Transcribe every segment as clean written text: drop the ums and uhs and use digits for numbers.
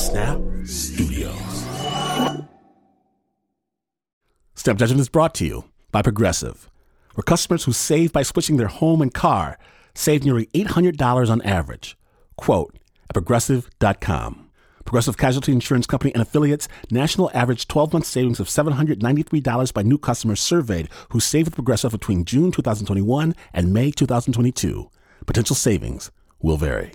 Snap Studios. Snap Judgment is brought to you by Progressive, where customers who save by switching their home and car save nearly $800 on average. Quote at Progressive.com. Progressive Casualty Insurance Company and affiliates, national average 12-month savings of $793 by new customers surveyed who saved with Progressive between June 2021 and May 2022. Potential savings will vary.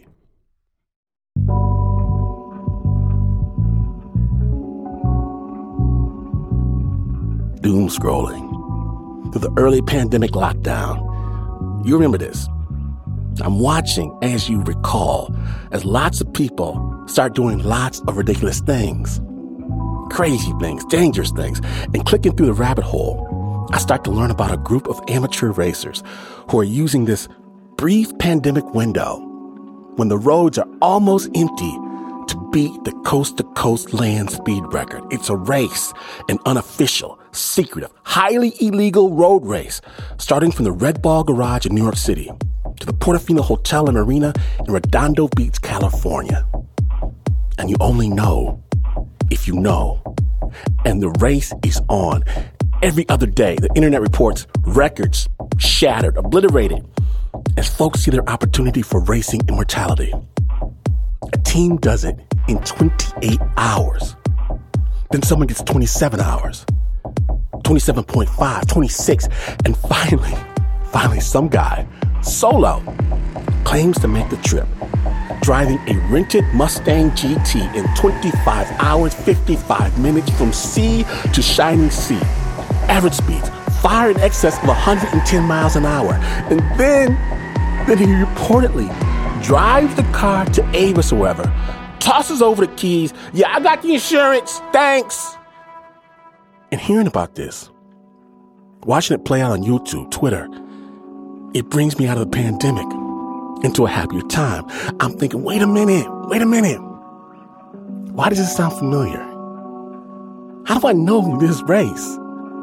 Doom scrolling through the early pandemic lockdown. You remember this. I'm watching, as you recall, as lots of people start doing lots of ridiculous things. Crazy things, dangerous things. And clicking through the rabbit hole, I start to learn about a group of amateur racers who are using this brief pandemic window when the roads are almost empty to beat the coast-to-coast land speed record. It's a race, an unofficial, secretive, highly illegal road race, starting from the Red Ball Garage in New York City to the Portofino Hotel and Marina in Redondo Beach, California. And you only know if you know. And the race is on. Every other day, the internet reports records shattered, obliterated, as folks see their opportunity for racing immortality. A team does it in 28 hours. Then someone gets 27 hours, 27.5, 26, and finally some guy, solo, claims to make the trip, driving a rented Mustang GT in 25 hours, 55 minutes from sea to shining sea. Average speeds far in excess of 110 miles an hour. And then he reportedly drives the car to Avis or wherever, tosses over the keys. Yeah, I got the insurance. Thanks. And hearing about this, watching it play out on YouTube, Twitter, it brings me out of the pandemic into a happier time. I'm thinking, wait a minute. Why does this sound familiar? How do I know this race?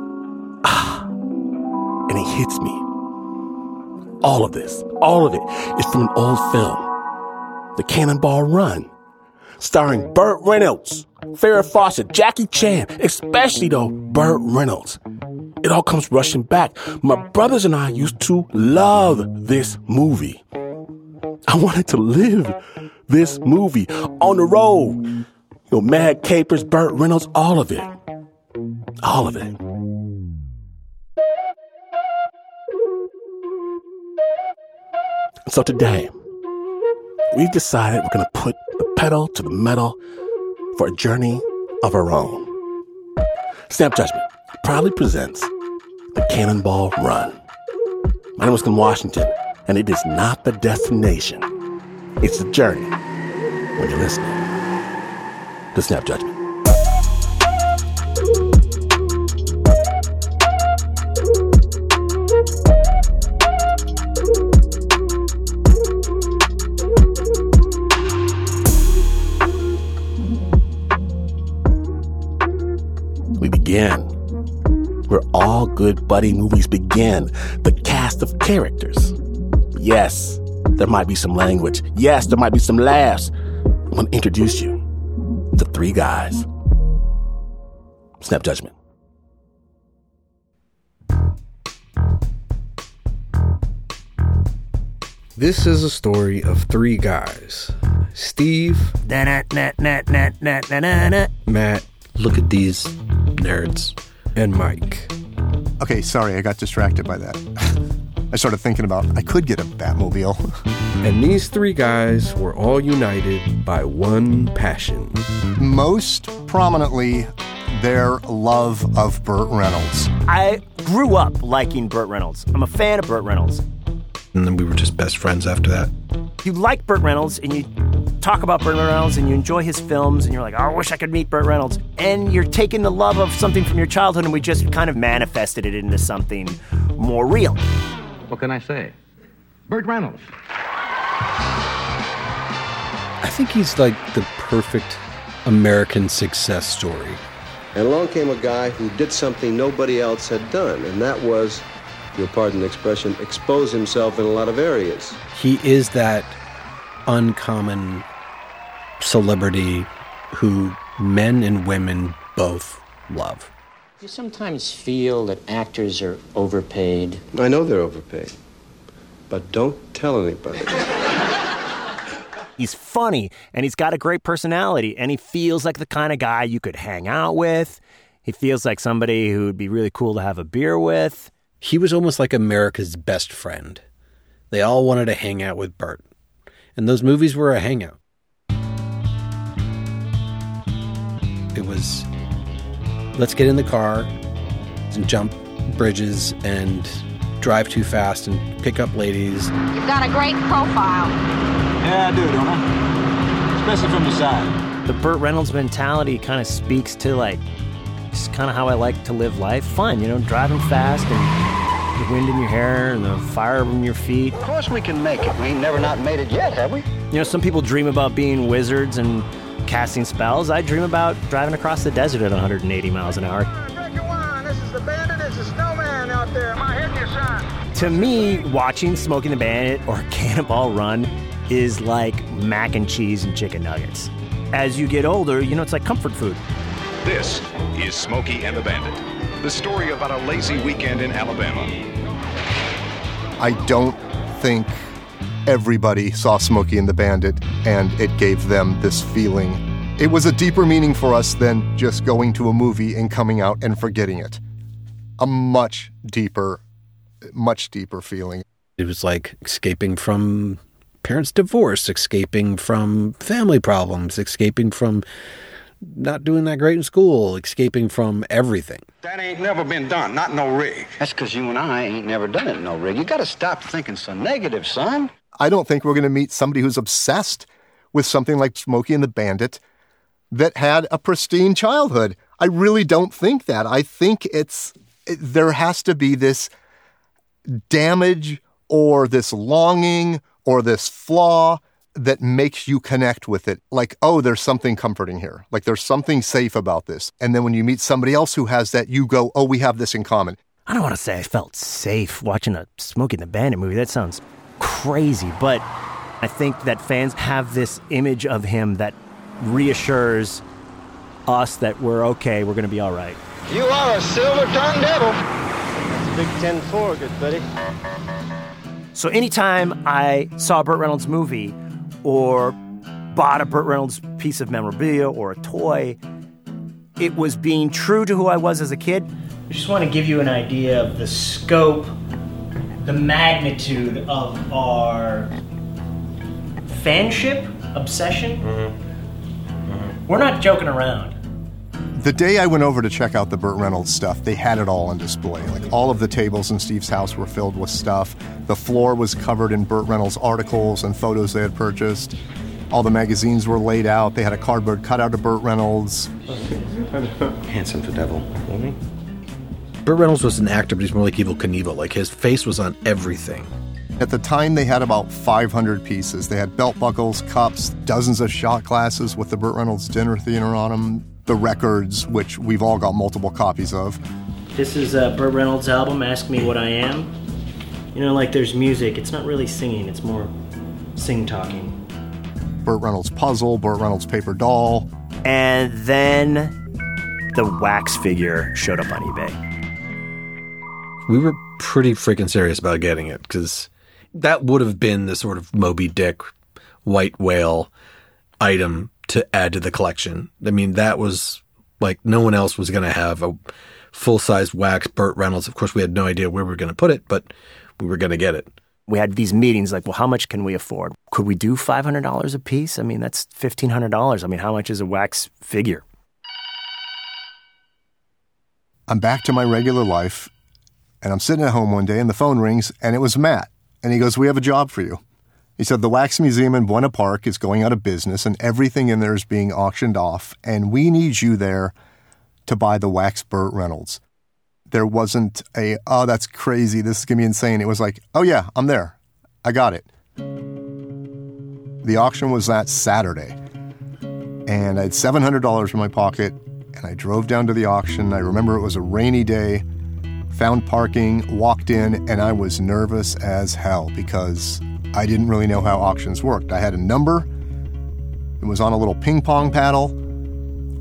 And it hits me. All of it is from an old film, The Cannonball Run, starring Burt Reynolds, Farrah Fawcett, Jackie Chan, especially though Burt Reynolds. It all comes rushing back. My brothers and I used to love this movie. I wanted to live this movie on the road. Mad Capers, Burt Reynolds, all of it. All of it. So today, we've decided we're going to put the pedal to the metal for a journey of our own. Snap Judgment proudly presents The Cannonball Run. My name is Kim Washington, and it is not the destination. It's the journey when you're listening to Snap Judgment. We begin where all good buddy movies begin, the cast of characters. Yes, there might be some language. Yes, there might be some laughs. I'm going to introduce you to three guys. Snap Judgment. This is a story of three guys. Steve. Matt. Look at these nerds. And Mike. Okay, sorry, I got distracted by that. I started thinking about, I could get a Batmobile. And these three guys were all united by one passion. Most prominently, their love of Burt Reynolds. I grew up liking Burt Reynolds. I'm a fan of Burt Reynolds. And then we were just best friends after that. You like Burt Reynolds, and you talk about Burt Reynolds, and you enjoy his films, and you're like, oh, I wish I could meet Burt Reynolds. And you're taking the love of something from your childhood, and we just kind of manifested it into something more real. What can I say? Burt Reynolds. I think he's like the perfect American success story. And along came a guy who did something nobody else had done, and that was, if you'll pardon the expression, expose himself in a lot of areas. He is that uncommon celebrity who men and women both love. You sometimes feel that actors are overpaid. I know they're overpaid, but don't tell anybody. He's funny, and he's got a great personality, and he feels like the kind of guy you could hang out with. He feels like somebody who would be really cool to have a beer with. He was almost like America's best friend. They all wanted to hang out with Burt. And those movies were a hangout. It was, let's get in the car and jump bridges and drive too fast and pick up ladies. You've got a great profile. Yeah, I do, don't I? Especially from the side. The Burt Reynolds mentality kind of speaks to, like, it's kind of how I like to live life. Fun, you know, driving fast and the wind in your hair and the fire in your feet. Of course we can make it. We ain't never not made it yet, have we? You know, some people dream about being wizards and casting spells. I dream about driving across the desert at 180 miles an hour. Drink your wine. This is the bandit. It's a snowman out there. Am I hitting your sign? To me, watching Smokey and the Bandit or Cannonball Run is like mac and cheese and chicken nuggets. As you get older, you know, it's like comfort food. This is Smokey and the Bandit, the story about a lazy weekend in Alabama. I don't think everybody saw Smokey and the Bandit and it gave them this feeling. It was a deeper meaning for us than just going to a movie and coming out and forgetting it. A much deeper feeling. It was like escaping from parents' divorce, escaping from family problems, escaping from not doing that great in school, escaping from everything. That ain't never been done, not no rig. That's because you and I ain't never done it in no rig. You got to stop thinking so negative, son. I don't think we're going to meet somebody who's obsessed with something like Smokey and the Bandit that had a pristine childhood. I really don't think that. I think there has to be this damage or this longing or this flaw that makes you connect with it. Like, oh, there's something comforting here. Like, there's something safe about this. And then when you meet somebody else who has that, you go, oh, we have this in common. I don't want to say I felt safe watching a Smokey and the Bandit movie. That sounds crazy. But I think that fans have this image of him that reassures us that we're okay, we're going to be all right. You are a silver-tongued devil. Big 10-4, good buddy. So anytime I saw a Burt Reynolds movie or bought a Burt Reynolds piece of memorabilia or a toy, it was being true to who I was as a kid. I just want to give you an idea of the scope, the magnitude of our fanship, obsession. We're not joking around. The day I went over to check out the Burt Reynolds stuff, they had it all on display. Like, all of the tables in Steve's house were filled with stuff. The floor was covered in Burt Reynolds articles and photos they had purchased. All the magazines were laid out. They had a cardboard cutout of Burt Reynolds. Handsome for devil. Burt Reynolds was an actor, but he's more like Evel Knievel. Like, his face was on everything. At the time, they had about 500 pieces. They had belt buckles, cups, dozens of shot glasses with the Burt Reynolds dinner theater on them, the records, which we've all got multiple copies of. This is a Burt Reynolds album, Ask Me What I Am. You know, like, there's music. It's not really singing. It's more sing-talking. Burt Reynolds puzzle, Burt Reynolds paper doll. And then the wax figure showed up on eBay. We were pretty freaking serious about getting it, because that would have been the sort of Moby Dick, white whale item to add to the collection. I mean, that was like, no one else was going to have a full-size wax Burt Reynolds. Of course, we had no idea where we were going to put it, but we were going to get it. We had these meetings like, well, how much can we afford? Could we do $500 a piece? I mean, that's $1,500. I mean, how much is a wax figure? I'm back to my regular life, and I'm sitting at home one day, and the phone rings, and it was Matt. And he goes, we have a job for you. He said, the Wax Museum in Buena Park is going out of business, and everything in there is being auctioned off, and we need you there to buy the wax Burt Reynolds. There wasn't a, oh, that's crazy, this is going to be insane. It was like, oh yeah, I'm there. I got it. The auction was that Saturday, and I had $700 in my pocket, and I drove down to the auction. I remember it was a rainy day, found parking, walked in, and I was nervous as hell because I didn't really know how auctions worked. I had a number. It was on a little ping pong paddle.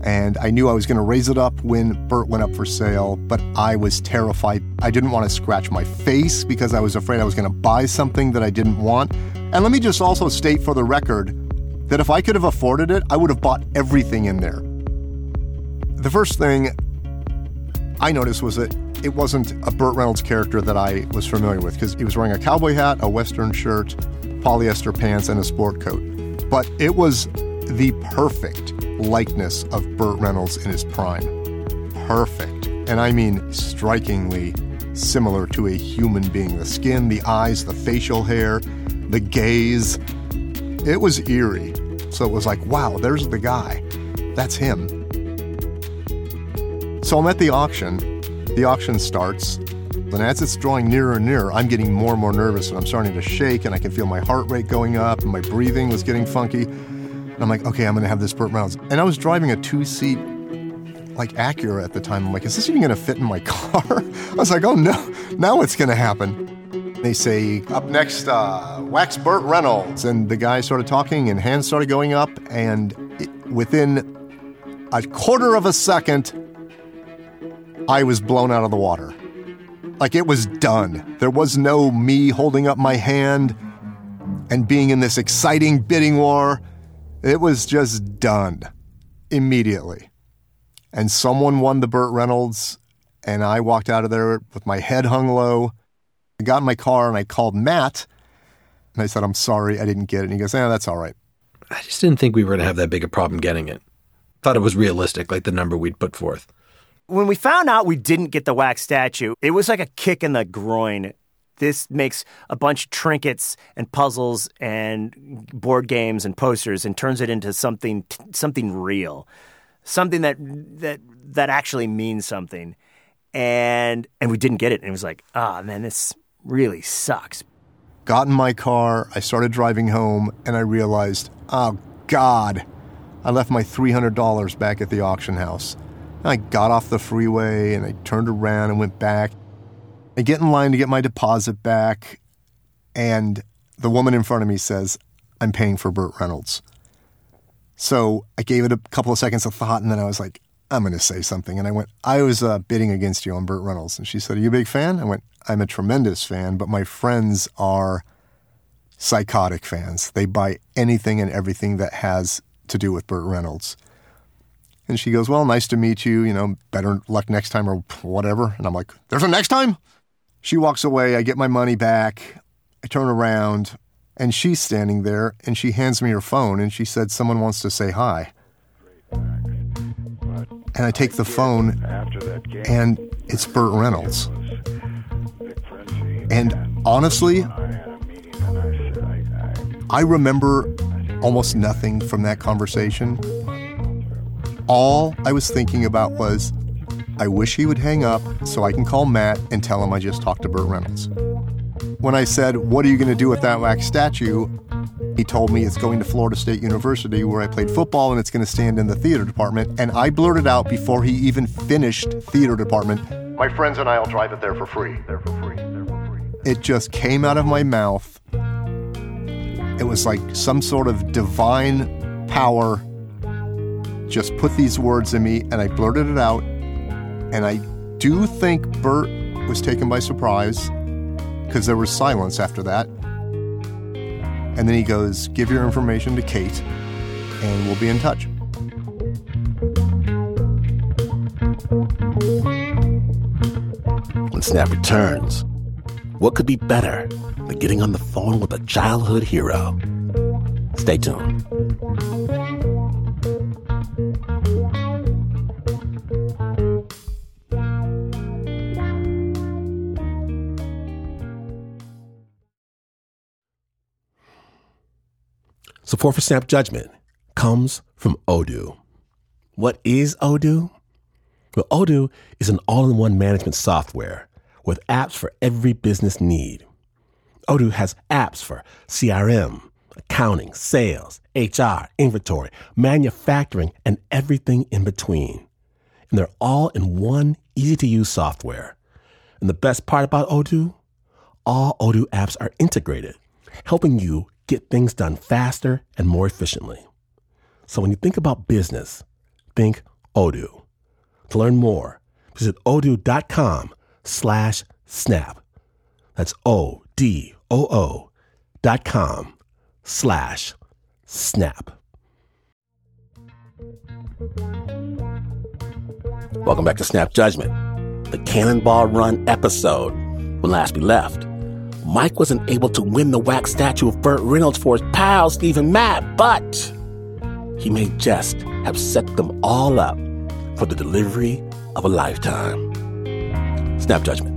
And I knew I was going to raise it up when Burt went up for sale, but I was terrified. I didn't want to scratch my face because I was afraid I was going to buy something that I didn't want. And let me just also state for the record that if I could have afforded it, I would have bought everything in there. The first thing I noticed was that it wasn't a Burt Reynolds character that I was familiar with, because he was wearing a cowboy hat, a Western shirt, polyester pants, and a sport coat. But it was the perfect likeness of Burt Reynolds in his prime. Perfect. And I mean strikingly similar to a human being. The skin, the eyes, the facial hair, the gaze. It was eerie. So it was like, wow, there's the guy. That's him. So I'm at the auction. The auction starts. And as it's drawing nearer and nearer, I'm getting more and more nervous, and I'm starting to shake, and I can feel my heart rate going up, and my breathing was getting funky. And I'm like, okay, I'm going to have this Burt Reynolds. And I was driving a 2-seat, like, Acura at the time. I'm like, is this even going to fit in my car? I was like, oh, no, now what's going to happen? They say, up next, Wax Burt Reynolds. And the guy started talking, and hands started going up, and within a quarter of a second, I was blown out of the water. Like, it was done. There was no me holding up my hand and being in this exciting bidding war. It was just done immediately. And someone won the Burt Reynolds, and I walked out of there with my head hung low. I got in my car, and I called Matt, and I said, I'm sorry, I didn't get it. And he goes, that's all right. I just didn't think we were going to have that big a problem getting it. Thought it was realistic, like the number we'd put forth. When we found out we didn't get the wax statue, it was like a kick in the groin. This makes a bunch of trinkets and puzzles and board games and posters and turns it into something real, something that actually means something. And we didn't get it. And it was like, man, this really sucks. Got in my car, I started driving home, and I realized, oh, God, I left my $300 back at the auction house. I got off the freeway, and I turned around and went back. I get in line to get my deposit back, and the woman in front of me says, I'm paying for Burt Reynolds. So I gave it a couple of seconds of thought, and then I was like, I'm going to say something. And I went, I was bidding against you on Burt Reynolds. And she said, are you a big fan? I went, I'm a tremendous fan, but my friends are psychotic fans. They buy anything and everything that has to do with Burt Reynolds. And she goes, well, nice to meet you, better luck next time or whatever. And I'm like, there's a next time? She walks away. I get my money back. I turn around, and she's standing there, and she hands me her phone, and she said, someone wants to say hi. And I take the phone, and it's Burt Reynolds. And honestly, I remember almost nothing from that conversation. All I was thinking about was, I wish he would hang up so I can call Matt and tell him I just talked to Burt Reynolds. When I said, what are you going to do with that wax statue? He told me it's going to Florida State University, where I played football, and it's going to stand in the theater department. And I blurted out before he even finished theater department, my friends and I will drive it there for free. It just came out of my mouth. It was like some sort of divine power just put these words in me, and I blurted it out. And I do think Burt was taken by surprise, because there was silence after that. And then he goes, give your information to Kate, and we'll be in touch. When Snap returns, what could be better than getting on the phone with a childhood hero? Stay tuned. Support for Snap Judgment comes from Odoo. What is Odoo? Well, Odoo is an all-in-one management software with apps for every business need. Odoo has apps for CRM, accounting, sales, HR, inventory, manufacturing, and everything in between. And they're all in one easy-to-use software. And the best part about Odoo? All Odoo apps are integrated, helping you get things done faster and more efficiently. So when you think about business, think Odoo. To learn more, visit odoo.com/snap. That's ODOO.com/snap. Welcome back to Snap Judgment, the Cannonball Run episode. When last we left, Mike wasn't able to win the wax statue of Burt Reynolds for his pal, Steve and Matt, but he may just have set them all up for the delivery of a lifetime. Snap Judgment.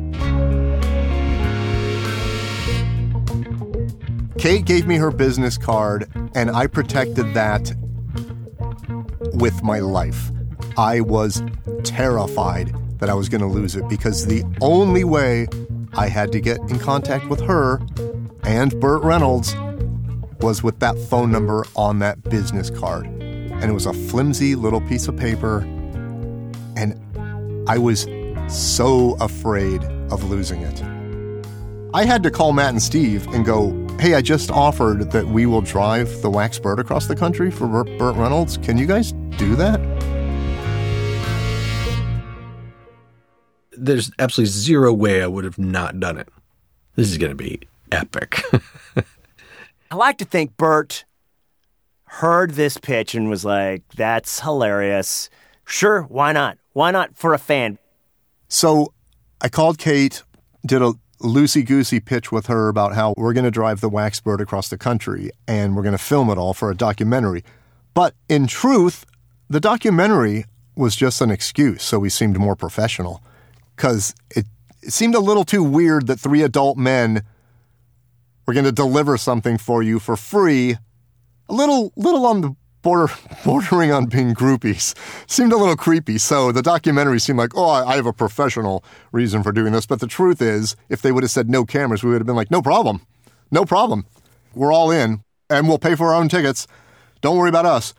Kate gave me her business card, and I protected that with my life. I was terrified that I was going to lose it because the only way I had to get in contact with her and Burt Reynolds was with that phone number on that business card. And it was a flimsy little piece of paper, and I was so afraid of losing it. I had to call Matt and Steve and go, hey, I just offered that we will drive the wax bird across the country for Burt Reynolds. Can you guys do that? There's absolutely zero way I would have not done it. This is going to be epic. I like to think Burt heard this pitch and was like, that's hilarious. Sure, why not? Why not for a fan? So I called Kate, did a loosey-goosey pitch with her about how we're going to drive the wax bird across the country and we're going to film it all for a documentary. But in truth, the documentary was just an excuse, so we seemed more professional. Because it seemed a little too weird that three adult men were going to deliver something for you for free. A little on the bordering on being groupies. Seemed a little creepy. So the documentary seemed like, oh, I have a professional reason for doing this. But the truth is, if they would have said no cameras, we would have been like, no problem. No problem. We're all in, and we'll pay for our own tickets. Don't worry about us.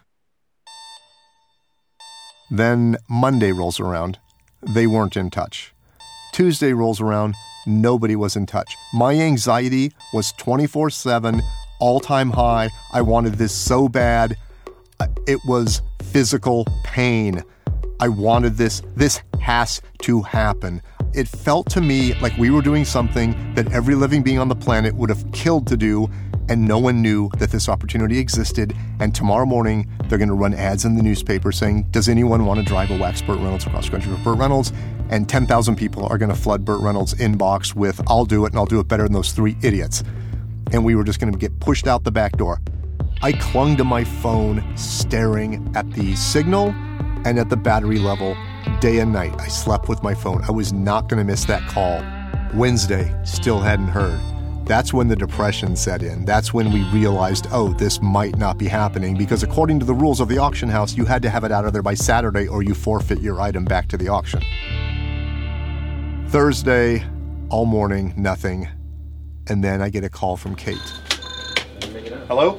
Then Monday rolls around. They weren't in touch. Tuesday rolls around. Nobody was in touch. My anxiety was 24/7, all-time high. I wanted this so bad. It was physical pain. I wanted this. This has to happen. It felt to me like we were doing something that every living being on the planet would have killed to do, and no one knew that this opportunity existed. And tomorrow morning, they're going to run ads in the newspaper saying, does anyone want to drive a wax Burt Reynolds across country for Burt Reynolds? And 10,000 people are going to flood Burt Reynolds' inbox with, I'll do it, and I'll do it better than those three idiots. And we were just going to get pushed out the back door. I clung to my phone, staring at the signal and at the battery level day and night. I slept with my phone. I was not going to miss that call. Wednesday, still hadn't heard. That's when the depression set in. That's when we realized, oh, this might not be happening, because according to the rules of the auction house, you had to have it out of there by Saturday or you forfeit your item back to the auction. Thursday, all morning, nothing. And then I get a call from Kate. Hello?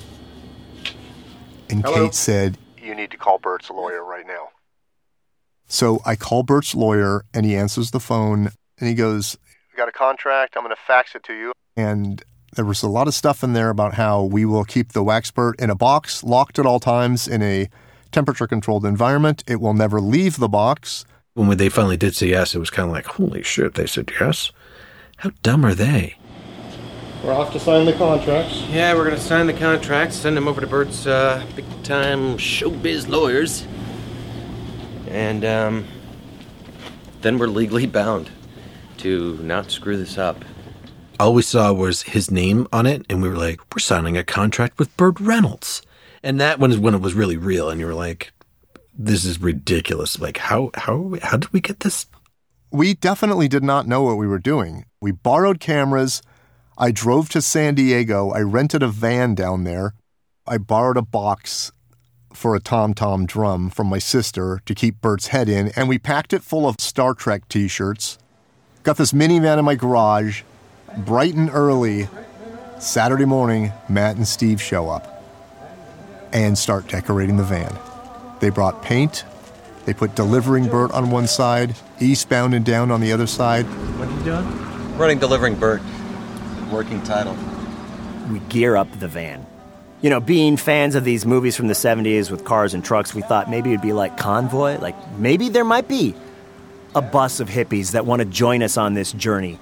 And Hello? Kate said, you need to call Burt's lawyer right now. So I call Burt's lawyer, and he answers the phone, and he goes, we got a contract, I'm going to fax it to you. And there was a lot of stuff in there about how we will keep the wax Burt in a box, locked at all times in a temperature-controlled environment. It will never leave the box. When they finally did say yes, it was kind of like, holy shit, they said yes? How dumb are they? We're off to sign the contracts. Yeah, we're going to sign the contracts, send them over to Burt's big-time showbiz lawyers. And then we're legally bound to not screw this up. All we saw was his name on it, and we were like, we're signing a contract with Burt Reynolds. And that one is when it was really real, and you were like, this is ridiculous. Like, how did we get this? We definitely did not know what we were doing. We borrowed cameras. I drove to San Diego. I rented a van down there. I borrowed a box for a tom-tom drum from my sister to keep Burt's head in, and we packed it full of Star Trek t-shirts. Got this minivan in my garage. Bright and early, Saturday morning, Matt and Steve show up and start decorating the van. They brought paint. They put Delivering Burt on one side, Eastbound and Down on the other side. What are you doing? Running Delivering Burt. Working title. We gear up the van. You know, being fans of these movies from the 70s with cars and trucks, we thought maybe it'd be like Convoy. Like, maybe there might be a bus of hippies that want to join us on this journey.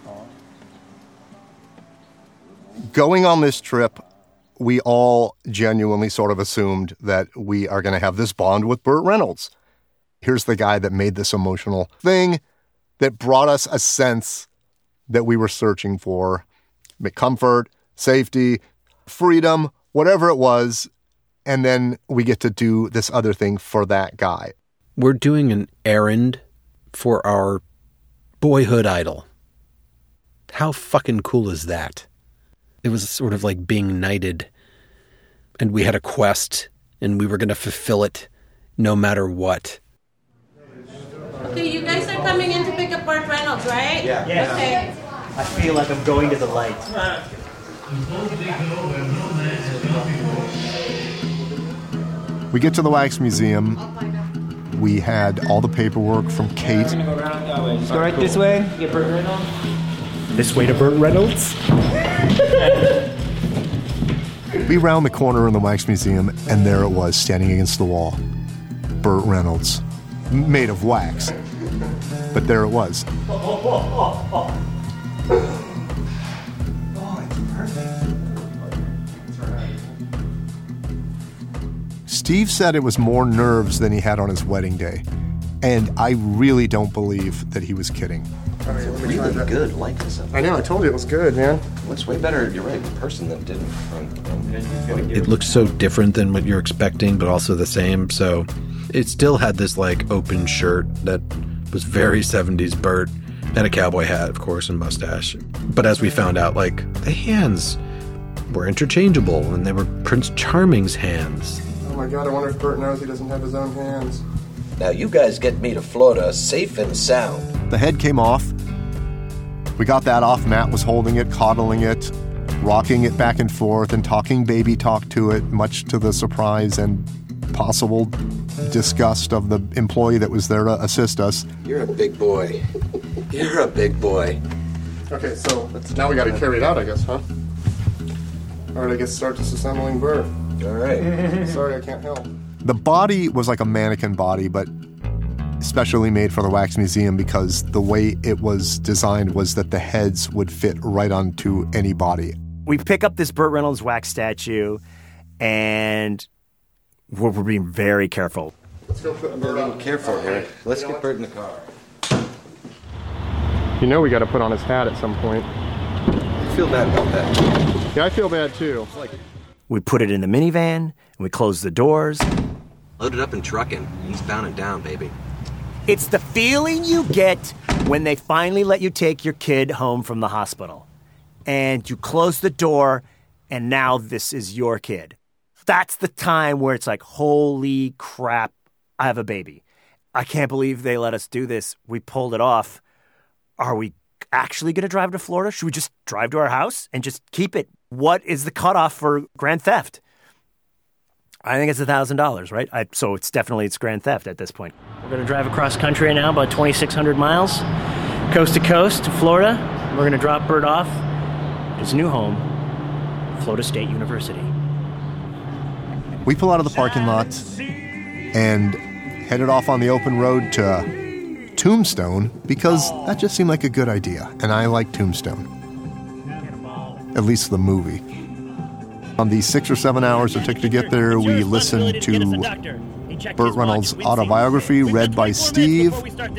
Going on this trip, we all genuinely sort of assumed that we are going to have this bond with Burt Reynolds. Here's the guy that made this emotional thing that brought us a sense that we were searching for. Comfort, safety, freedom, whatever it was. And then we get to do this other thing for that guy. We're doing an errand for our boyhood idol. How fucking cool is that? It was sort of like being knighted. And we had a quest, and we were going to fulfill it no matter what. Okay, you guys are coming in to pick up Burt Reynolds, right? Yeah. Okay. I feel like I'm going to the light. We get to the Wax Museum. We had all the paperwork from Kate. Go right this way. Get Burt Reynolds. This way to Burt Reynolds. We round the corner in the Wax Museum, and there it was, standing against the wall. Burt Reynolds. Made of wax. But there it was. Steve said it was more nerves than he had on his wedding day. And I really don't believe that he was kidding. Really good likeness of it. I know, I told you it was good, man. Looks way better, you're right, in person than it did in front. It looked so different than what you're expecting, but also the same. So it still had this like open shirt that was very 70s Burt, and a cowboy hat, of course, and mustache. But as we found out, like, the hands were interchangeable, and they were Prince Charming's hands. Oh my God, I wonder if Burt knows he doesn't have his own hands. Now you guys get me to Florida safe and sound. The head came off. We got that off. Matt was holding it, coddling it, rocking it back and forth, and talking baby talk to it, much to the surprise and possible disgust of the employee that was there to assist us. You're a big boy. You're a big boy. Okay, so now we got to carry it out, I guess, huh? All right, I guess start disassembling Burt. All right. Sorry, I can't help. The body was like a mannequin body, but specially made for the Wax Museum because the way it was designed was that the heads would fit right onto any body. We pick up this Burt Reynolds wax statue, and we're being very careful. Let's go put Burt on. Careful, Eric. Let's get Burt in the car. You know we got to put on his hat at some point. I feel bad about that. Yeah, I feel bad too. We put it in the minivan, and we close the doors. Load it up and truck him. He's bound and down, baby. It's the feeling you get when they finally let you take your kid home from the hospital. And you close the door, and now this is your kid. That's the time where it's like, holy crap, I have a baby. I can't believe they let us do this. We pulled it off. Are we actually going to drive to Florida? Should we just drive to our house and just keep it? What is the cutoff for grand theft? I think it's $1,000, right? So it's grand theft at this point. We're going to drive across country now, about 2,600 miles, coast to coast to Florida. We're going to drop Burt off at his new home, Florida State University. We pull out of the parking lot and headed off on the open road to Tombstone because that just seemed like a good idea. And I like Tombstone. At least the movie. On the 6 or 7 hours it took to get there, we listened to Burt Reynolds' autobiography read by Steve.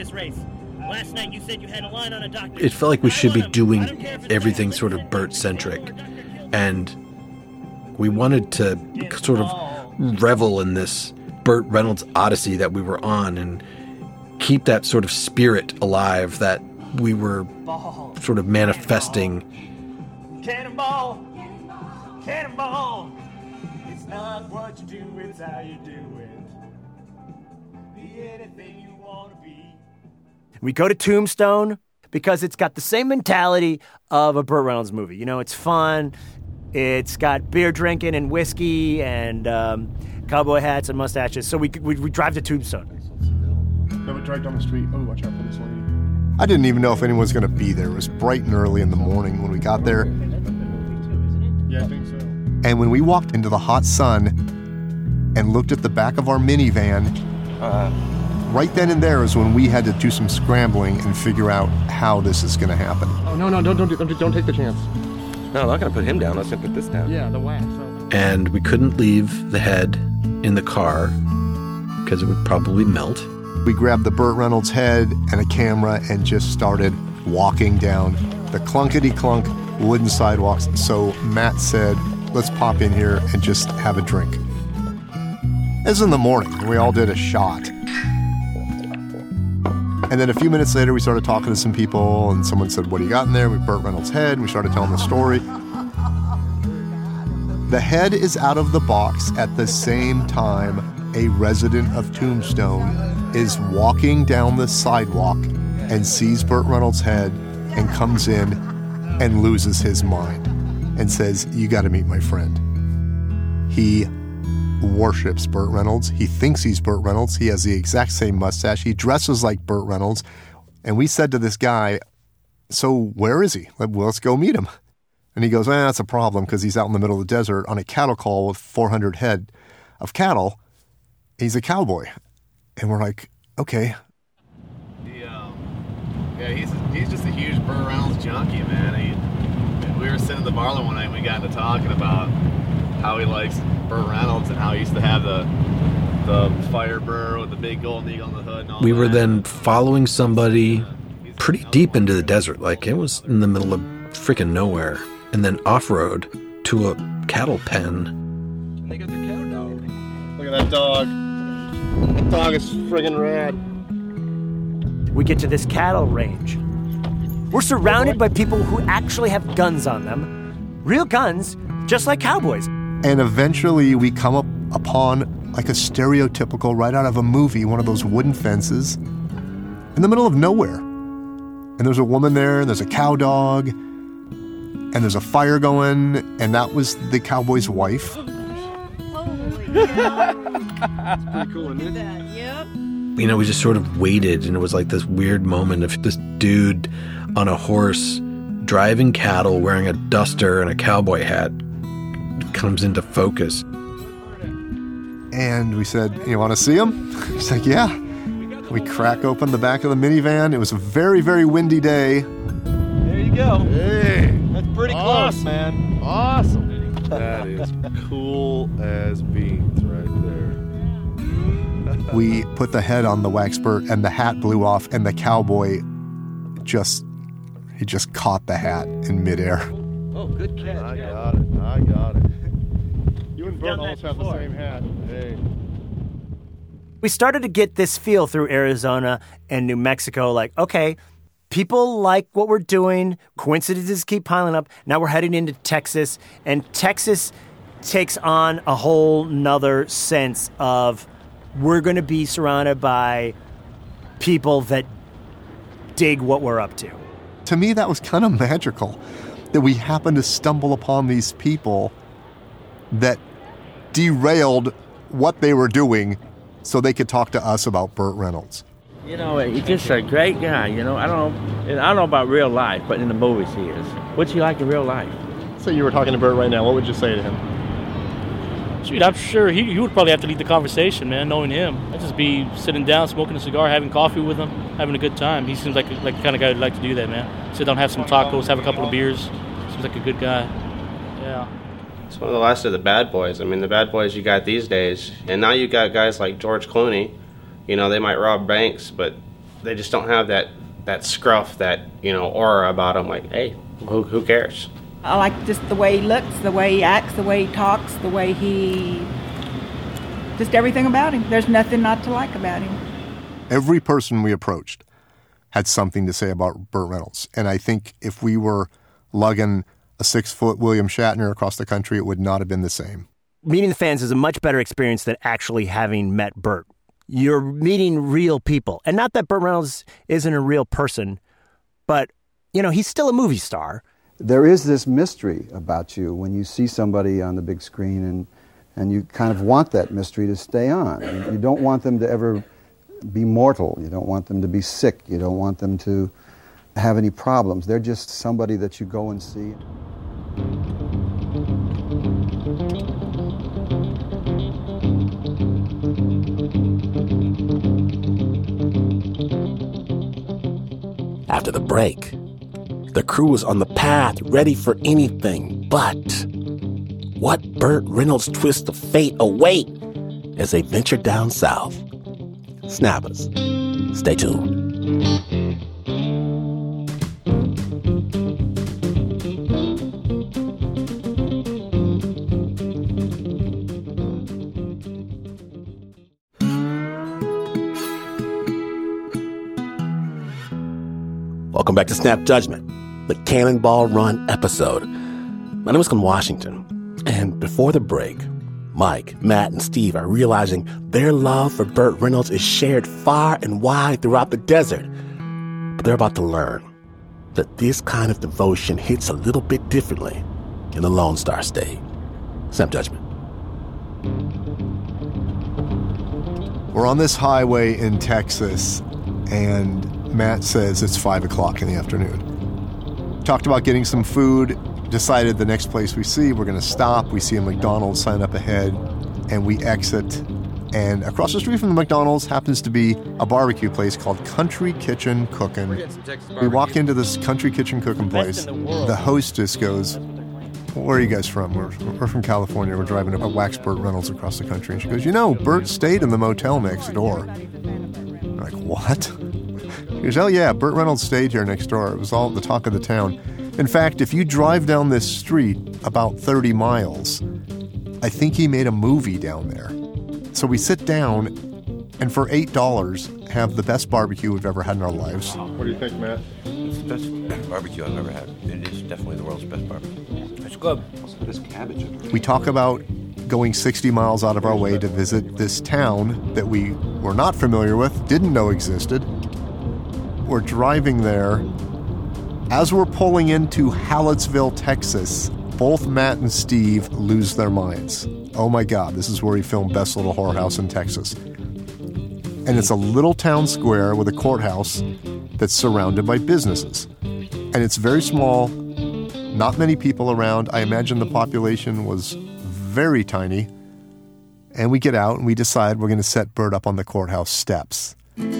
It felt like we should be doing everything sort of Burt-centric. And we wanted to sort of revel in this Burt Reynolds odyssey that we were on and keep that sort of spirit alive that we were sort of manifesting. Cannonball! Cannonball! It's not what you do, it's how you do it. Be anything you want to be. We go to Tombstone because it's got the same mentality of a Burt Reynolds movie. You know, it's fun. It's got beer drinking and whiskey and cowboy hats and mustaches. So we drive to Tombstone. No, we drive down the street. Oh, watch out for this lady. I didn't even know if anyone was going to be there. It was bright and early in the morning when we got there. Yeah, I think so. And when we walked into the hot sun and looked at the back of our minivan, right then and there is when we had to do some scrambling and figure out how this is going to happen. Oh, no, don't take the chance. No, I'm not going to put him down. Let's put this down. Yeah, the wax. And we couldn't leave the head in the car because it would probably melt. We grabbed the Burt Reynolds head and a camera and just started walking down the clunkety-clunk wooden sidewalks. So Matt said, let's pop in here and just have a drink. It was in the morning, and we all did a shot. And then a few minutes later, we started talking to some people, and someone said, what do you got in there? We Burt Reynolds' head, and we started telling the story. The head is out of the box at the same time a resident of Tombstone is walking down the sidewalk and sees Burt Reynolds' head and comes in and loses his mind and says, you got to meet my friend. He worships Burt Reynolds. He thinks he's Burt Reynolds. He has the exact same mustache. He dresses like Burt Reynolds. And we said to this guy, so where is he? Well, let's go meet him. And he goes, that's a problem because he's out in the middle of the desert on a cattle call with 400 head of cattle. He's a cowboy. And we're like, okay. He's just a huge Burt Reynolds junkie, man. We were sitting at the bar one night and we got into talking about how he likes Burt Reynolds and how he used to have the Firebird with the big golden eagle on the hood and all We that. were then following somebody pretty deep into the desert. Like it was in the middle of freaking nowhere. And then off-road to a cattle pen. They got their cow dog. Look at that dog. That dog is friggin' rad. We get to this cattle range. We're surrounded by people who actually have guns on them. Real guns, just like cowboys. And eventually we come upon like a stereotypical, right out of a movie, one of those wooden fences in the middle of nowhere. And there's a woman there, and there's a cow dog, and there's a fire going, and that was the cowboy's wife. That's pretty cool, isn't it? Yep. You know, we just sort of waited, and it was like this weird moment of this dude on a horse driving cattle wearing a duster and a cowboy hat comes into focus. And we said, you want to see him? He's like, yeah. We crack open the back of the minivan. It was a very, very windy day. There you go. Hey. That's pretty close, man. Awesome. That is cool as beans right there. We put the head on the wax Burt, and the hat blew off, and the cowboy just caught the hat in midair. Oh, good catch. I got it. You and Burt almost have the same hat. Hey. We started to get this feel through Arizona and New Mexico, like, okay, people like what we're doing. Coincidences keep piling up. Now we're heading into Texas, and Texas takes on a whole nother sense of we're going to be surrounded by people that dig what we're up to. To me, that was kind of magical, that we happened to stumble upon these people that derailed what they were doing so they could talk to us about Burt Reynolds. You know, he's just a great guy, you know. I don't know about real life, but in the movies he is. What's he like in real life? Say you were talking to Burt right now, what would you say to him? Shoot, I'm sure he would probably have to lead the conversation, man, knowing him. I'd just be sitting down, smoking a cigar, having coffee with him, having a good time. He seems like the kind of guy who'd like to do that, man. Sit down, have some tacos, have a couple of beers. Seems like a good guy. Yeah. It's one of the last of the bad boys. I mean, the bad boys you got these days. And now you got guys like George Clooney. You know, they might rob banks, but they just don't have that scruff, that, you know, aura about them. Like, hey, who cares? I like just the way he looks, the way he acts, the way he talks, the way just everything about him. There's nothing not to like about him. Every person we approached had something to say about Burt Reynolds. And I think if we were lugging a 6-foot William Shatner across the country, it would not have been the same. Meeting the fans is a much better experience than actually having met Burt. You're meeting real people. And not that Burt Reynolds isn't a real person, but, you know, he's still a movie star. There is this mystery about you when you see somebody on the big screen, and you kind of want that mystery to stay on. You don't want them to ever be mortal. You don't want them to be sick. You don't want them to have any problems. They're just somebody that you go and see. after the break. The crew was on the path, ready for anything, but what Burt Reynolds' twist of fate await as they venture down south? Snappers, stay tuned. Welcome back to Snap Judgment, the Cannonball Run episode. My name is Glenn Washington, and before the break, Mike, Matt, and Steve are realizing their love for Burt Reynolds is shared far and wide throughout the desert. But they're about to learn that this kind of devotion hits a little bit differently in the Lone Star State. Snap Judgment. We're on this highway in Texas, and Matt says it's 5 o'clock in the afternoon. Talked about getting some food, decided the next place we see, we're going to stop. We see a McDonald's sign up ahead, and we exit. And across the street from the McDonald's happens to be a barbecue place called Country Kitchen Cookin'. We walk into this Country Kitchen Cookin' place. The hostess goes, "Where are you guys from?" We're from California. We're driving a wax Burt Reynolds across the country. And she goes, Burt stayed in the motel next door. I'm like, what? He goes, oh yeah, Burt Reynolds stayed here next door. It was all the talk of the town. In fact, if you drive down this street about 30 miles, I think he made a movie down there. So we sit down and for $8 have the best barbecue we've ever had in our lives. What do you think, Matt? It's the best barbecue I've ever had. It is definitely the world's best barbecue. It's good. Also the best cabbage I've ever had. We talk about going 60 miles out of our way to visit this town that we were not familiar with, didn't know existed. We're driving there. As we're pulling into Hallettsville, Texas, both Matt and Steve lose their minds. Oh my God, this is where he filmed Best Little Whorehouse in Texas. And it's a little town square with a courthouse that's surrounded by businesses. And it's very small, not many people around. I imagine the population was very tiny. And we get out and we decide we're going to set Burt up on the courthouse steps.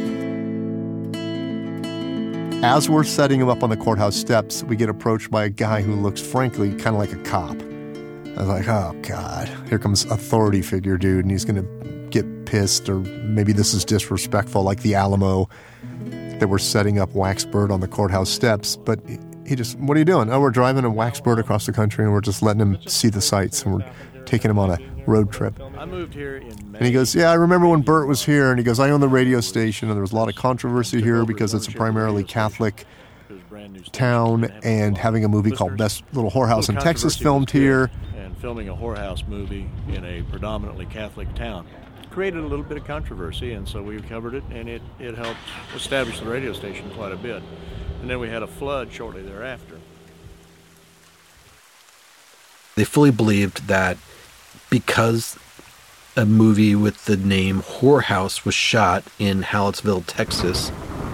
As we're setting him up on the courthouse steps, we get approached by a guy who looks, frankly, kind of like a cop. I was like, oh, God, here comes authority figure, dude, and he's going to get pissed, or maybe this is disrespectful, like the Alamo, that we're setting up Wax Burt on the courthouse steps. But he just, what are you doing? Oh, we're driving a Wax Burt across the country, and we're just letting him see the sights, and we're taking him on a road trip. I moved here in May. And he goes, yeah, I remember when Burt was here. And he goes, I own the radio station, and there was a lot of controversy here because it's a primarily Catholic town, and having a movie called Best Little Whorehouse in Texas filmed here. And filming a whorehouse movie in a predominantly Catholic town created a little bit of controversy, and so we covered it, and it helped establish the radio station quite a bit. And then we had a flood shortly thereafter. They fully believed that because a movie with the name Whorehouse was shot in Hallettsville, Texas,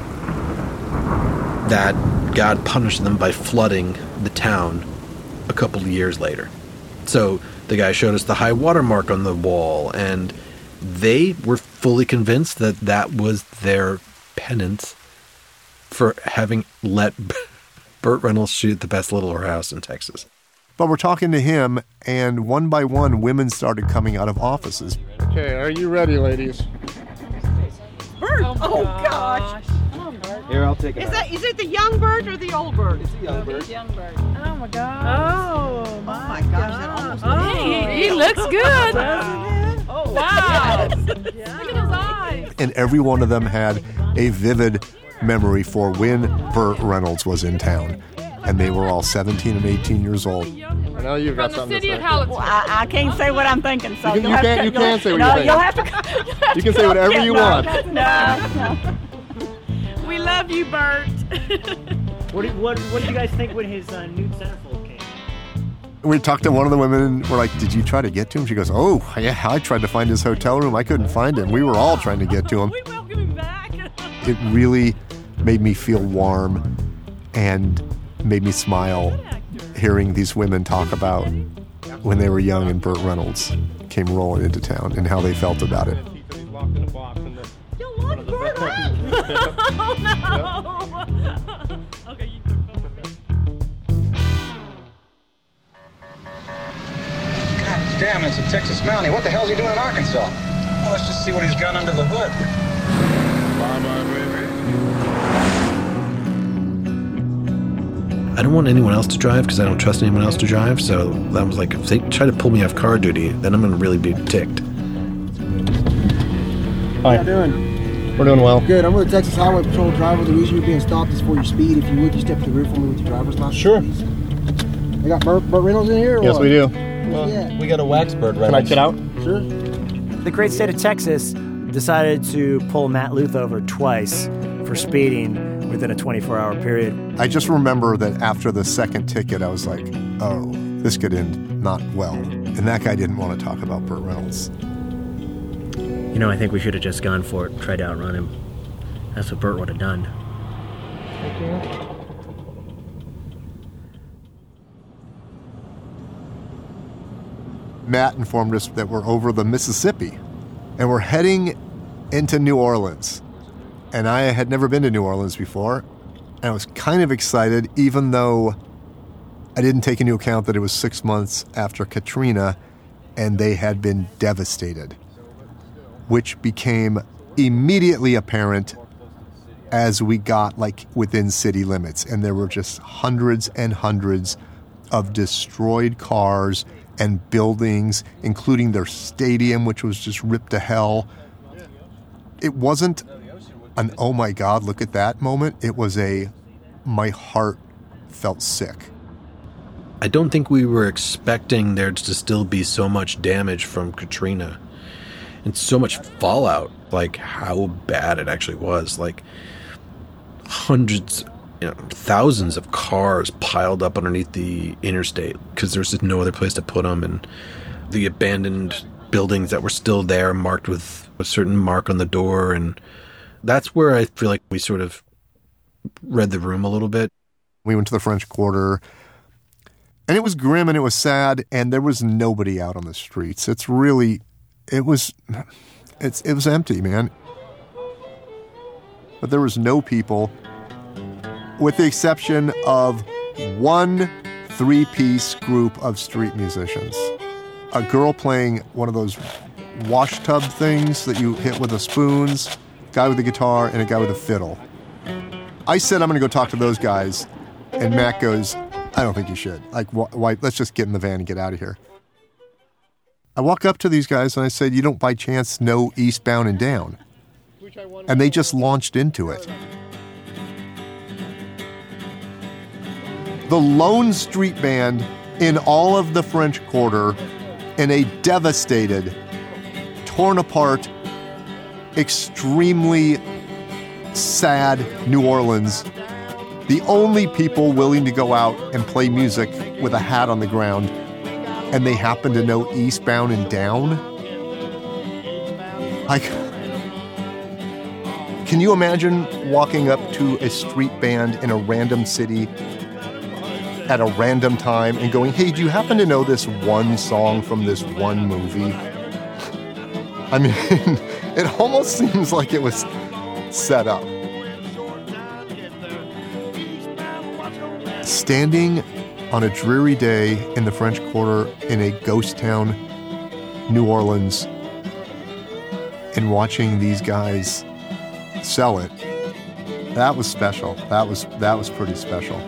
that God punished them by flooding the town a couple of years later. So the guy showed us the high water mark on the wall, and they were fully convinced that that was their penance for having let Burt Reynolds shoot the Best Little Whorehouse in Texas. But we're talking to him, and one by one, women started coming out of offices. Okay, are you ready, ladies? Burt! Oh gosh! Here, I'll take it. Is it the young Burt or the old Burt? It's the young Burt. Young Burt. Oh my gosh! Oh my gosh! That almost. He looks good. Oh wow! Look at his eyes. And every one of them had a vivid memory for when Burt Reynolds was in town. And they were all 17 and 18 years old. I know you've got something to say. Well, I can't say what I'm thinking, so you can say what you're thinking. You'll have to. You can say whatever you want. No. We love you, Burt. What did you guys think when his nude centerfold came? We talked to one of the women, and we're like, did you try to get to him? She goes, oh, yeah, I tried to find his hotel room. I couldn't find him. We were all trying to get to him. We welcome him back. It really made me feel warm and made me smile hearing these women talk about when they were young and Burt Reynolds came rolling into town and how they felt about it. You like Burt Reynolds? Oh, no. Damn, it's a Texas Mountie. What the hell's he doing in Arkansas? Well, let's just see what he's got under the hood. I don't want anyone else to drive because I don't trust anyone else to drive. So I was like, if they try to pull me off car duty, then I'm going to really be ticked. Hi. How you doing? We're doing well. Good. I'm with the Texas Highway Patrol driver. The reason you're being stopped is for your speed. If you would, you step to the rear for me with your driver's license. Sure. Please. They got Burt Reynolds in here? Or Yes, what? we do. Yeah. We got a wax Burt Reynolds. Can I get out? Sure. The great state of Texas decided to pull Matt Luth over twice for speeding within a 24-hour period. I just remember that after the second ticket, I was like, oh, this could end not well. And that guy didn't want to talk about Burt Reynolds. You know, I think we should have just gone for it, tried to outrun him. That's what Burt would have done. Thank you. Matt informed us that we're over the Mississippi and we're heading into New Orleans. And I had never been to New Orleans before. And I was kind of excited, even though I didn't take into account that it was 6 months after Katrina and they had been devastated, which became immediately apparent as we got within city limits. And there were just hundreds and hundreds of destroyed cars and buildings, including their stadium, which was just ripped to hell. It wasn't an, oh my God, look at that moment. It was my heart felt sick. I don't think we were expecting there to still be so much damage from Katrina and so much fallout, how bad it actually was. Hundreds, thousands of cars piled up underneath the interstate because there's just no other place to put them, and the abandoned buildings that were still there marked with a certain mark on the door. And that's where I feel like we sort of read the room a little bit. We went to the French Quarter, and it was grim and it was sad, and there was nobody out on the streets. It was empty, man. But there was no people, with the exception of one 3-piece group of street musicians. A girl playing one of those wash tub things that you hit with the spoons, guy with a guitar, and a guy with a fiddle. I said I'm going to go talk to those guys, and Matt goes, I don't think you should. Why? Let's just get in the van and get out of here. I walk up to these guys and I said, you don't by chance know Eastbound and Down? And they just launched into it. The lone street band in all of the French Quarter in a devastated, torn apart, extremely sad New Orleans. The only people willing to go out and play music with a hat on the ground, and they happen to know Eastbound and Down? Can you imagine walking up to a street band in a random city at a random time and going, hey, do you happen to know this one song from this one movie? I mean, it almost seems like it was set up. Standing on a dreary day in the French Quarter in a ghost town, New Orleans, and watching these guys sell it, that was special. That was pretty special.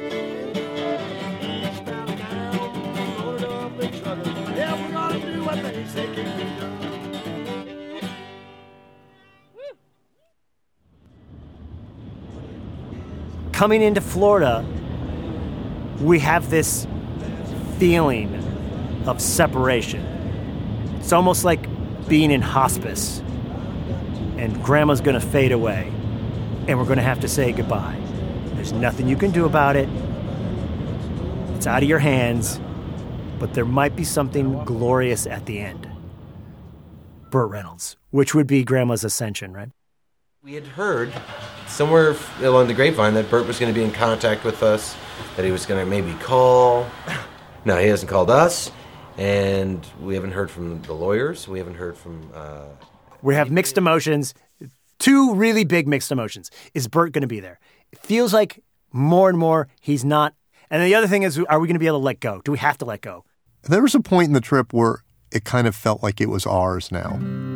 Coming into Florida, we have this feeling of separation. It's almost like being in hospice, and grandma's gonna fade away, and we're gonna have to say goodbye. There's nothing you can do about it. It's out of your hands, but there might be something glorious at the end. Burt Reynolds, which would be grandma's ascension, right? We had heard somewhere along the grapevine that Burt was going to be in contact with us, that he was going to maybe call. No, he hasn't called us, and we haven't heard from the lawyers. We haven't heard from... We have mixed emotions, two really big mixed emotions. Is Burt going to be there? It feels like more and more he's not. And the other thing is, are we going to be able to let go? Do we have to let go? There was a point in the trip where it kind of felt like it was ours now.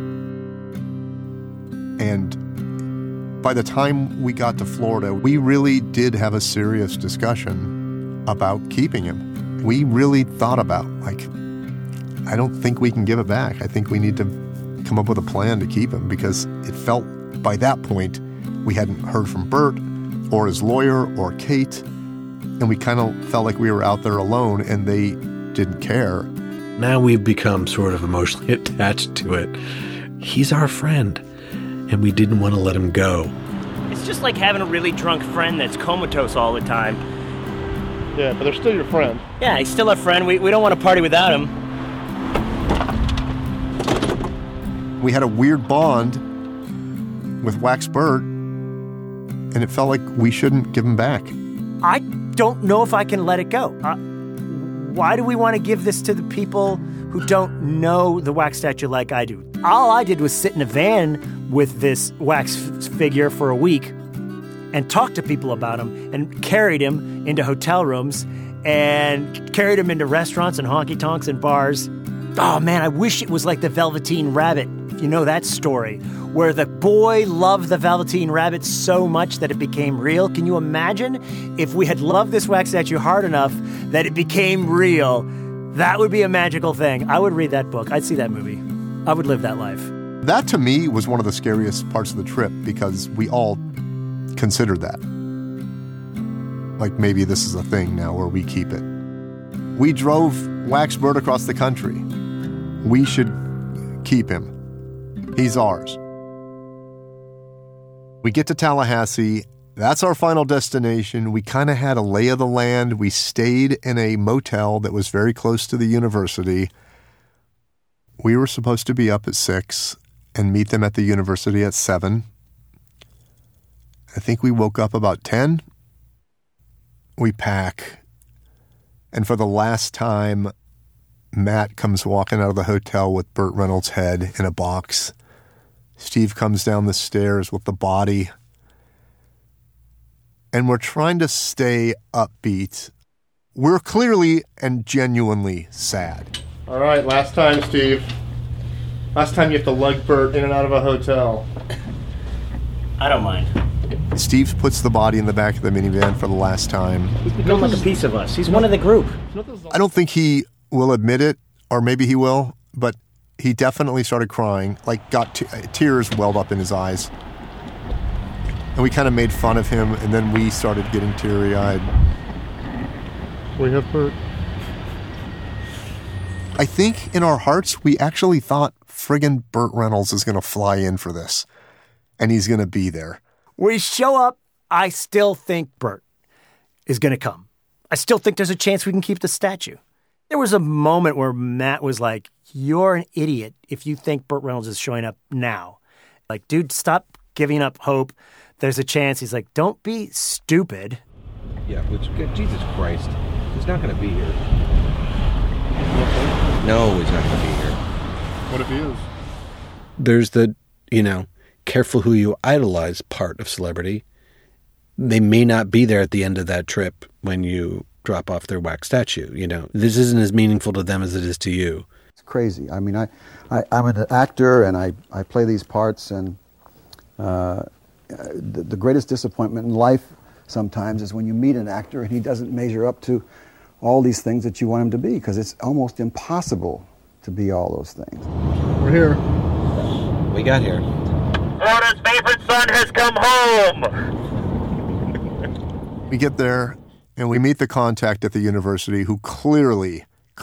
And by the time we got to Florida, we really did have a serious discussion about keeping him. We really thought about, like, I don't think we can give it back. I think we need to come up with a plan to keep him, because it felt by that point we hadn't heard from Bert or his lawyer or Kate, and we kind of felt like we were out there alone and they didn't care. Now we've become sort of emotionally attached to it. He's our friend, and we didn't want to let him go. It's just like having a really drunk friend that's comatose all the time. Yeah, but they're still your friend. Yeah, he's still a friend. We don't want to party without him. We had a weird bond with Wax Bert, and it felt like we shouldn't give him back. I don't know if I can let it go. Why do we want to give this to the people who don't know the wax statue like I do? All I did was sit in a van with this wax figure for a week and talk to people about him, and carried him into hotel rooms and carried him into restaurants and honky-tonks and bars. Oh, man, I wish it was like the Velveteen Rabbit. You know that story, where the boy loved the Velveteen Rabbit so much that it became real. Can you imagine if we had loved this wax statue hard enough that it became real? That would be a magical thing. I would read that book. I'd see that movie. I would live that life. That, to me, was one of the scariest parts of the trip, because we all considered that. Like, maybe this is a thing now where we keep it. We drove Wax Bert across the country. We should keep him. He's ours. We get to Tallahassee. That's our final destination. We kind of had a lay of the land. We stayed in a motel that was very close to the university. We were supposed to be up at 6 and meet them at the university at 7. I think we woke up about 10. We pack. And for the last time, Matt comes walking out of the hotel with Burt Reynolds' head in a box. Steve comes down the stairs with the body. And we're trying to stay upbeat. We're clearly and genuinely sad. All right, last time, Steve. Last time you have to lug Bert in and out of a hotel. I don't mind. Steve puts the body in the back of the minivan for the last time. He's become like a piece of us. He's one of the group. I don't think he will admit it, or maybe he will, but he definitely started crying, like got tears welled up in his eyes. And we kind of made fun of him, and then we started getting teary-eyed. We have Bert. I think in our hearts, we actually thought friggin' Burt Reynolds is going to fly in for this, and he's going to be there. We show up, I still think Bert is going to come. I still think there's a chance we can keep the statue. There was a moment where Matt was like, you're an idiot if you think Burt Reynolds is showing up now. Like, dude, stop giving up hope. There's a chance. He's like, don't be stupid. Yeah, which, Jesus Christ, he's not going to be here. No, he's not going to be here. What if he is? There's the, careful who you idolize part of celebrity. They may not be there at the end of that trip when you drop off their wax statue. This isn't as meaningful to them as it is to you. It's crazy. I mean, I'm an actor, and I play these parts, and the greatest disappointment in life sometimes is when you meet an actor and he doesn't measure up to all these things that you want him to be, because it's almost impossible to be all those things. We're here. We got here. Florida's favorite son has come home! We get there, and we meet the contact at the university who clearly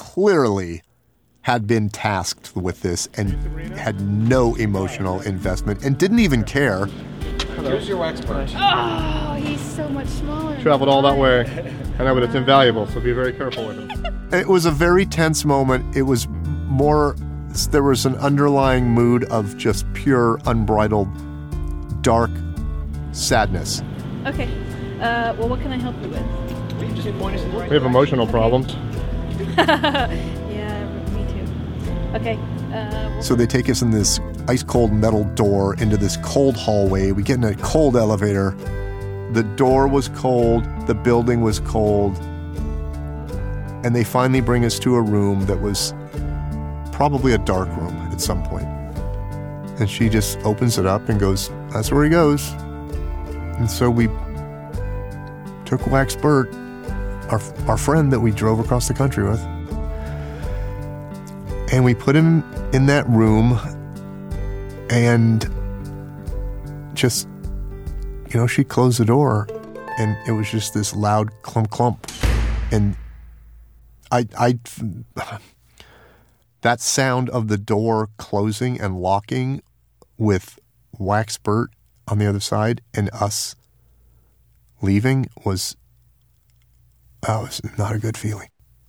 had been tasked with this and had no emotional investment and didn't even care. Here's your wax Bert. Oh, he's so much smaller. Traveled all that way. I know, but it's invaluable, so be very careful with him. It was a very tense moment. It was more, there was an underlying mood of just pure, unbridled, dark sadness. Okay. Well, what can I help you with? We have emotional problems. Yeah, me too. Okay. So they take us in this ice-cold metal door into this cold hallway. We get in a cold elevator. The door was cold. The building was cold. And they finally bring us to a room that was probably a dark room at some point. And she just opens it up and goes, that's where he goes. And so we took Wax Bert, our friend that we drove across the country with, and we put him in that room and just, she closed the door and it was just this loud clump clump. And that sound of the door closing and locking with Wax Bert on the other side and us leaving was not a good feeling.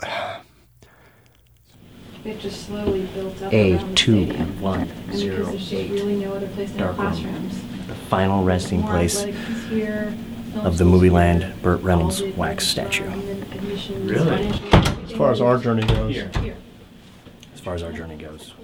It just slowly built up A210 around the stadium. And because there's just really no other place in the classrooms. The final resting More place athletic is here, of the movie land Burt Reynolds wax statue. Really? As far as our journey goes. As far as our journey goes.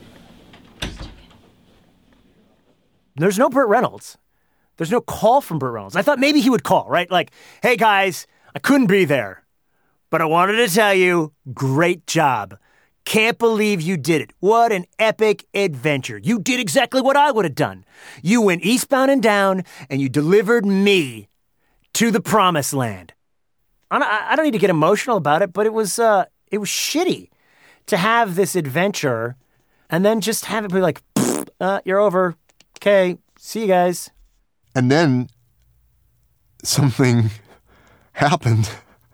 There's no Burt Reynolds. There's no call from Burt Reynolds. I thought maybe he would call, right? Like, hey guys, I couldn't be there, but I wanted to tell you, great job. Can't believe you did it. What an epic adventure. You did exactly what I would have done. You went eastbound and down, and you delivered me to the promised land. I don't need to get emotional about it, but it was shitty to have this adventure and then just have it be like, you're over. Okay, see you guys. And then something happened.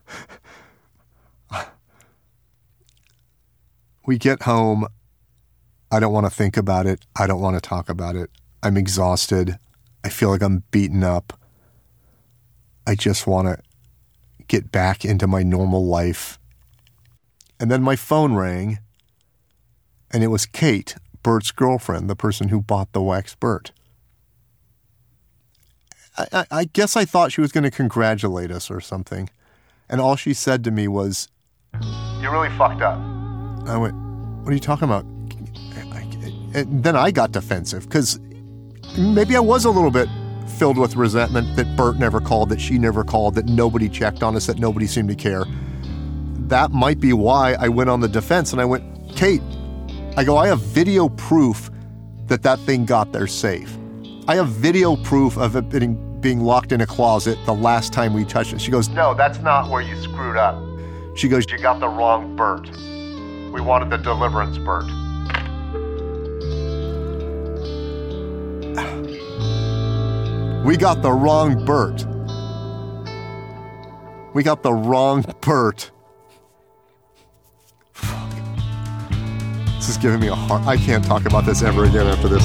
We get home. I don't want to think about it. I don't want to talk about it. I'm exhausted. I feel like I'm beaten up. I just want to get back into my normal life. And then my phone rang, and it was Kate, Bert's girlfriend, the person who bought the Wax Bert. I guess I thought she was going to congratulate us or something. And all she said to me was, "You really fucked up." I went, "What are you talking about?" And then I got defensive because maybe I was a little bit filled with resentment that Bert never called, that she never called, that nobody checked on us, that nobody seemed to care. That might be why I went on the defense. And I went, "Kate," I go, "I have video proof that thing got there safe. I have video proof of it being locked in a closet the last time we touched it." She goes, "No, that's not where you screwed up." She goes, "You got the wrong Bert. We wanted the Deliverance Bert." We got the wrong Bert. We got the wrong Bert. Fuck. This is giving me a heart. I can't talk about this ever again after this.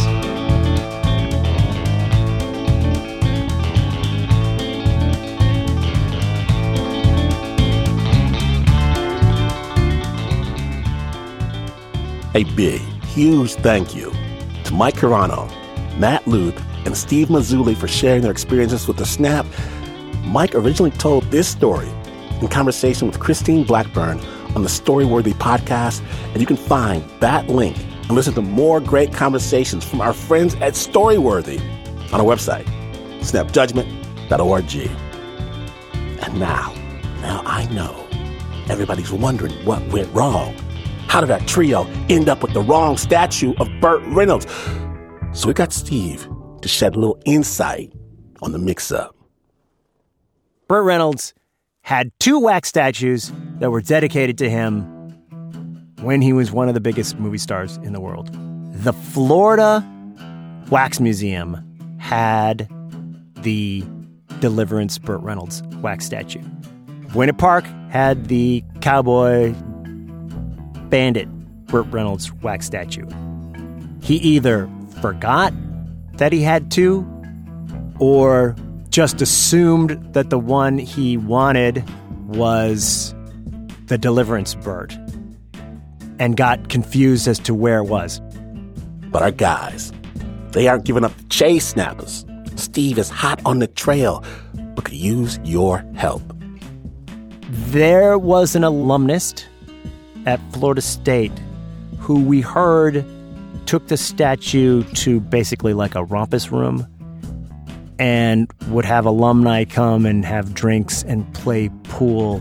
A big, huge thank you to Mike Carano, Matt Luth, and Steve Mazzulli for sharing their experiences with the Snap. Mike originally told this story in conversation with Christine Blackburn on the Storyworthy podcast, and you can find that link and listen to more great conversations from our friends at Storyworthy on our website, snapjudgment.org. And now I know everybody's wondering what went wrong. How did that trio end up with the wrong statue of Burt Reynolds? So we got Steve to shed a little insight on the mix-up. Burt Reynolds had 2 wax statues that were dedicated to him when he was one of the biggest movie stars in the world. The Florida Wax Museum had the Deliverance Burt Reynolds wax statue. Buena Park had the Cowboy Bandit Burt Reynolds wax statue. He either forgot that he had 2 or just assumed that the one he wanted was the Deliverance Bert and got confused as to where it was. But our guys, they aren't giving up the chase, Snappers. Steve is hot on the trail, but could use your help. There was an alumnus at Florida State who we heard took the statue to basically like a rumpus room and would have alumni come and have drinks and play pool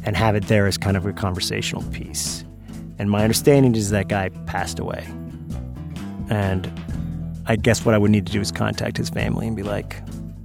and have it there as kind of a conversational piece. And my understanding is that guy passed away. And I guess what I would need to do is contact his family and be like,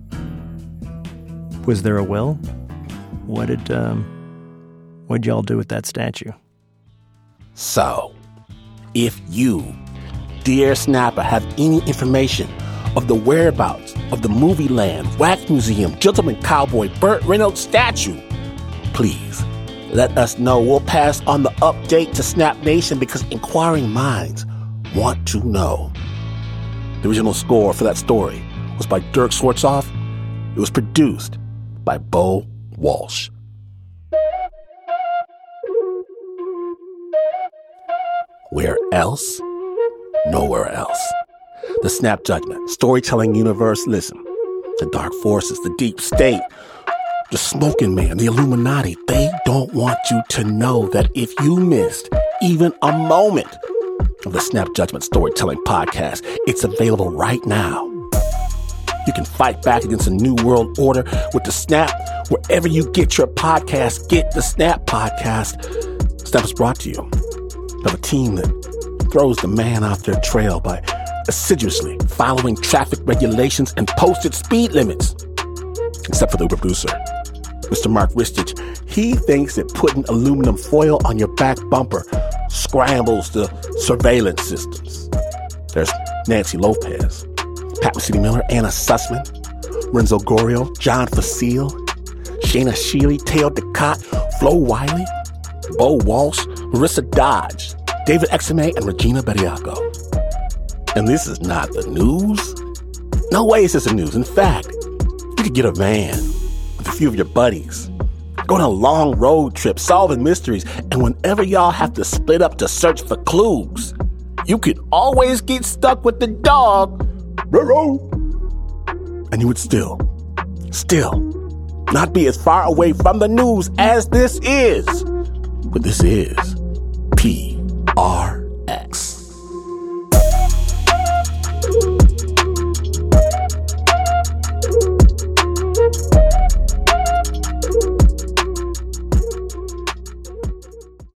was there a will? What'd y'all do with that statue? So, if you, dear Snapper, have any information of the whereabouts of the Movie Land Wax Museum Gentleman Cowboy Burt Reynolds statue, please let us know. We'll pass on the update to Snap Nation because inquiring minds want to know. The original score for that story was by Dirk Swartzoff. It was produced by Bo Walsh. Where else? Nowhere else. The Snap Judgment Storytelling Universe. Listen, the dark forces, the deep state, the smoking man, the Illuminati, they don't want you to know that if you missed even a moment of the Snap Judgment Storytelling Podcast, it's available right now. You can fight back against a new world order with the Snap. Wherever you get your podcast, get the Snap Podcast. Snap is brought to you by a team that throws the man off their trail by assiduously following traffic regulations and posted speed limits. Except for the producer, Mr. Mark Ristich. He thinks that putting aluminum foil on your back bumper scrambles the surveillance systems. There's Nancy Lopez, Pat Mesiti-Miller, Anna Sussman, Renzo Gorio, John Facile, Shayna Shealy, Teo DeCott, Flo Wiley, Bo Walsh, Marissa Dodge, David Exame, and Regina Bediaco. And this is not the news. No way is this the news. In fact, you could get a van with a few of your buddies, go on a long road trip, solving mysteries, and whenever y'all have to split up to search for clues, you could always get stuck with the dog, and you would still not be as far away from the news as this is. But this is PRX.